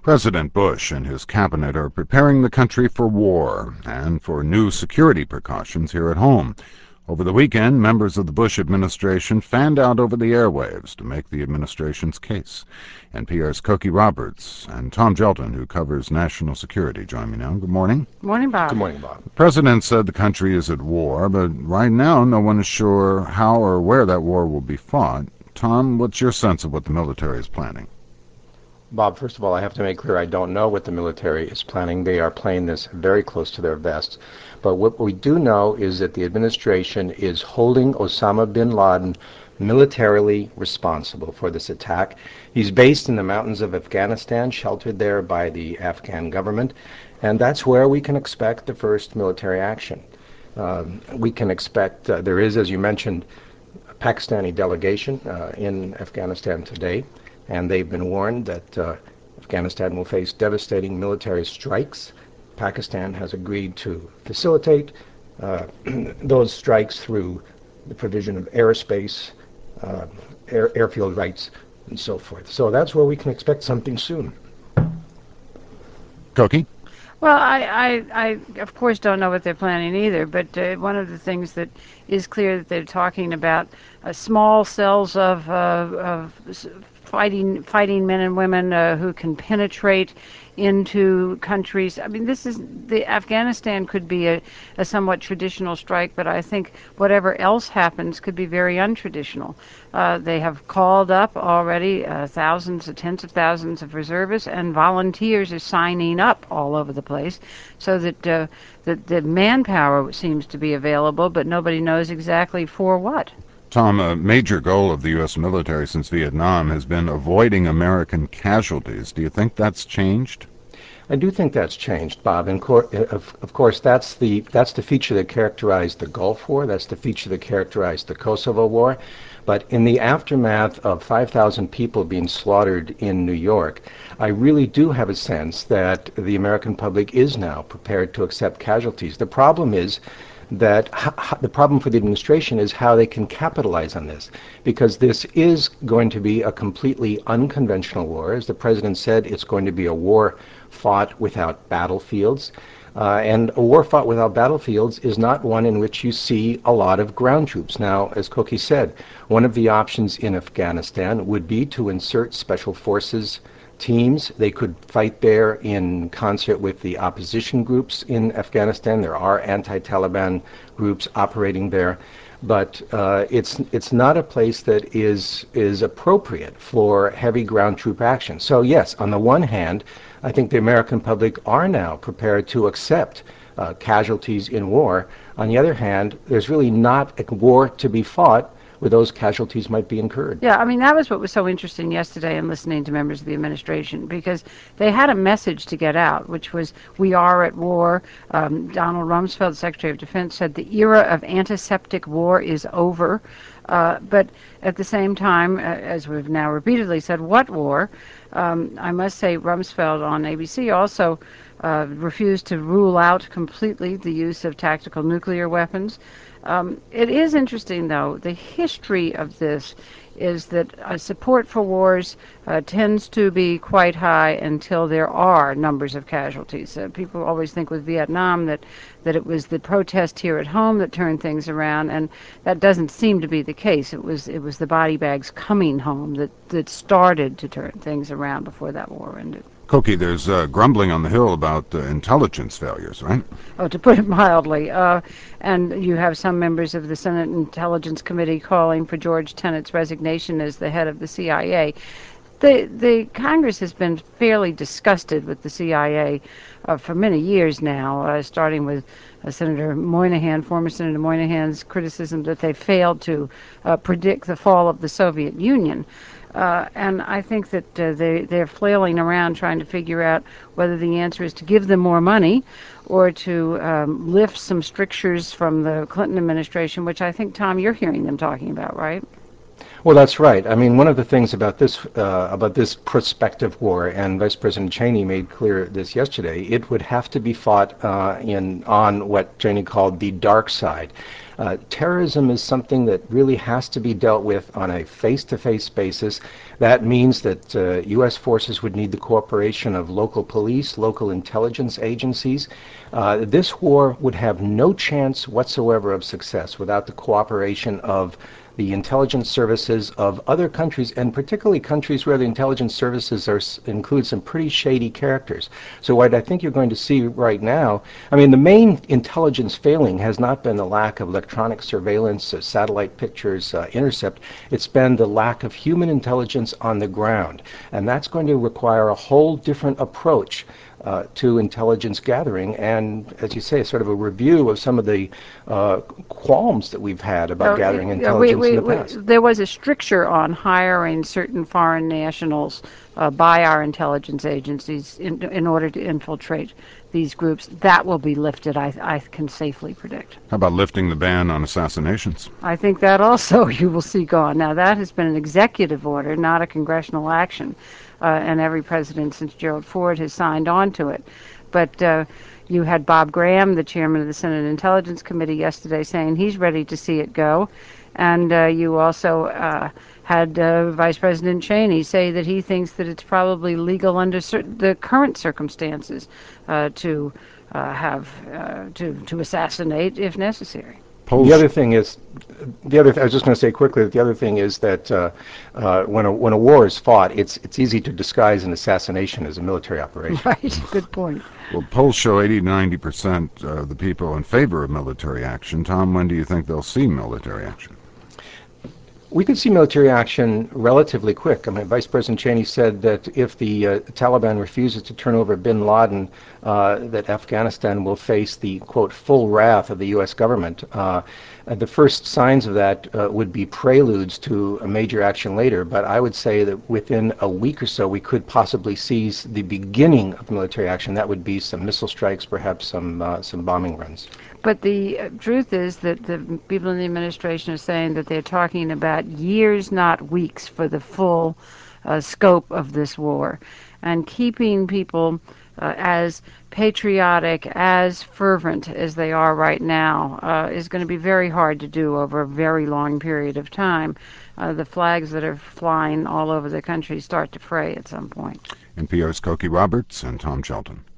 President Bush and his cabinet are preparing the country for war and for new security precautions here at home. Over the weekend, members of the Bush administration fanned out over the airwaves to make the administration's case. NPR's Cokie Roberts and Tom Gelton, who covers national security, join me now. Good morning. Morning, Bob. Good morning, Bob. The president said the country is at war, but right now no one is sure how or where that war will be fought. Tom, what's your sense of what the military is planning? Bob, first of all, I have to make clear I don't know what the military is planning. They are playing this very close to their vests. But what we do know is that the administration is holding Osama bin Laden militarily responsible for this attack. He's based in the mountains of Afghanistan, sheltered there by the Afghan government, and that's where we can expect the first military action. We can expect, there is, as you mentioned, a Pakistani delegation in Afghanistan today. And they've been warned that Afghanistan will face devastating military strikes. Pakistan has agreed to facilitate those strikes through the provision of aerospace, airfield rights, and so forth. So that's where we can expect something soon. Cokie? Well, I of course don't know what they're planning either, but one of the things that is clear that they're talking about small cells of fighting men and women who can penetrate into countries. I mean, Afghanistan could be a somewhat traditional strike, but I think whatever else happens could be very untraditional. They have called up already tens of thousands of reservists, and volunteers are signing up all over the place, so that the manpower seems to be available, but nobody knows exactly for what. Tom, a major goal of the U.S. military since Vietnam has been avoiding American casualties. Do you think that's changed? I do think that's changed, Bob. And of course, that's the feature that characterized the Gulf War. That's the feature that characterized the Kosovo War. But in the aftermath of 5,000 people being slaughtered in New York, I really do have a sense that the American public is now prepared to accept casualties. The problem is that the problem for the administration is how they can capitalize on this, because this is going to be a completely unconventional war. As the president said, it's going to be a war fought without battlefields. And a war fought without battlefields is not one in which you see a lot of ground troops. Now, as Cokie said, one of the options in Afghanistan would be to insert special forces teams. They could fight there in concert with the opposition groups in Afghanistan. There are anti-Taliban groups operating there, but it's not a place that is appropriate for heavy ground troop action. So yes, on the one hand, I think the American public are now prepared to accept casualties in war. On the other hand, there's really not a war to be fought where those casualties might be incurred. Yeah, I mean, that was what was so interesting yesterday in listening to members of the administration, because they had a message to get out, which was, we are at war. Donald Rumsfeld, Secretary of Defense, said the era of antiseptic war is over. But at the same time, as we've now repeatedly said, what war? I must say Rumsfeld on ABC also refused to rule out completely the use of tactical nuclear weapons. It is interesting, though, the history of this is that support for wars tends to be quite high until there are numbers of casualties. People always think with Vietnam that it was the protest here at home that turned things around, and that doesn't seem to be the case. It was the body bags coming home that started to turn things around before that war ended. Cokie, there's grumbling on the Hill about intelligence failures, right? Oh, to put it mildly. And you have some members of the Senate Intelligence Committee calling for George Tenet's resignation as the head of the CIA. The Congress has been fairly disgusted with the CIA for many years now, starting with Senator Moynihan, former Senator Moynihan's criticism that they failed to predict the fall of the Soviet Union. And I think that they're flailing around trying to figure out whether the answer is to give them more money or to lift some strictures from the Clinton administration, which I think, Tom, you're hearing them talking about, right? Well, that's right. I mean, one of the things about this prospective war, and Vice President Cheney made clear this yesterday, it would have to be fought on what Cheney called the dark side. Terrorism is something that really has to be dealt with on a face-to-face basis. That means that U.S. forces would need the cooperation of local police, local intelligence agencies. This war would have no chance whatsoever of success without the cooperation of the intelligence services of other countries, and particularly countries where the intelligence services include some pretty shady characters. So what I think you're going to see right now, I mean, the main intelligence failing has not been the lack of electronic surveillance, satellite pictures, intercept. It's been the lack of human intelligence on the ground. And that's going to require a whole different approach to intelligence gathering, and, as you say, sort of a review of some of the qualms that we've had about gathering intelligence in the past. There was a stricture on hiring certain foreign nationals by our intelligence agencies in order to infiltrate these groups. That will be lifted, I can safely predict. How about lifting the ban on assassinations? I think that also you will see gone. Now, that has been an executive order, not a congressional action. And every president since Gerald Ford has signed on to it. But you had Bob Graham, the chairman of the Senate Intelligence Committee, yesterday saying he's ready to see it go. And you also had Vice President Cheney say that he thinks that it's probably legal under the current circumstances to assassinate if necessary. The other thing is, I was just going to say quickly that the other thing is that when a war is fought, it's easy to disguise an assassination as a military operation. Right, good point. Well, polls show 80-90% of the people in favor of military action. Tom, when do you think they'll see military action? We could see military action relatively quick. I mean, Vice President Cheney said that if the Taliban refuses to turn over bin Laden, that Afghanistan will face the, quote, full wrath of the U.S. government. The first signs of that would be preludes to a major action later, but I would say that within a week or so we could possibly see the beginning of military action. That would be some missile strikes, perhaps some bombing runs. But the truth is that the people in the administration are saying that they're talking about years, not weeks, for the full scope of this war. And keeping people as patriotic, as fervent as they are right now is going to be very hard to do over a very long period of time. The flags that are flying all over the country start to fray at some point. NPR's Cokie Roberts and Tom Shelton.